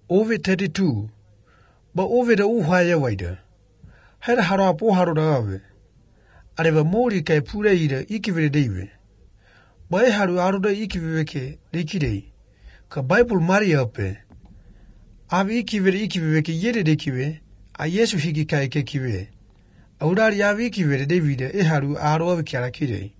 Ovid 32. But Ovid why wider. Had Hara Poharo Ave. Areva Mori Kai Pure Ikive Dave. By Haru Aruda Ikiveke, Dekide. Ka Bible Maria Pe. Ave Ikive Yede Dekive, a Yesu Higi Kai Kekive. Audari Avikive David Eharu Aro Karakide.